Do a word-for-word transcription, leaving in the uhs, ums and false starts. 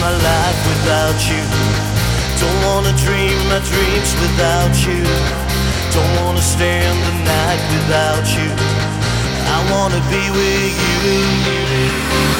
my life without you. Don't wanna dream my dreams without you. Don't wanna stand the night without you. I wanna be with you.